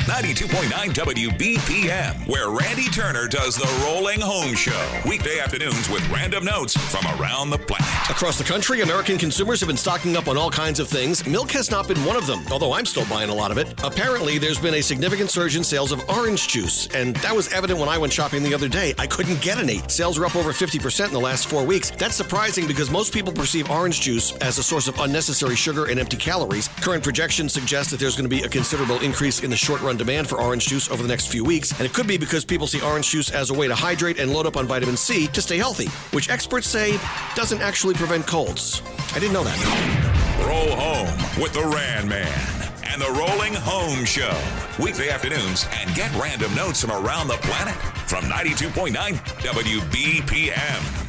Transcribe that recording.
92.9 WBPM, where Randy Turner does the Rolling Home Show. Weekday afternoons with random notes from around the planet. Across the country, American consumers have been stocking up on all kinds of things. Milk has not been one of them, although I'm still buying a lot of it. Apparently, there's been a significant surge in sales of orange juice, and that was evident when I went shopping the other day. I couldn't get any. Sales are up over 50% in the last 4 weeks. That's surprising because most people perceive orange juice as a source of unnecessary sugar and empty calories. Current projections suggest that there's going to be a considerable increase in the short-run demand for orange juice over the next few weeks, and it could be because people see orange juice as a way to hydrate and load up on vitamin C to stay healthy, which experts say doesn't actually prevent colds. I didn't know that. Roll home with the Ran Man and the Rolling Home Show. Weekday afternoons, and get random notes from around the planet from 92.9 WBPM.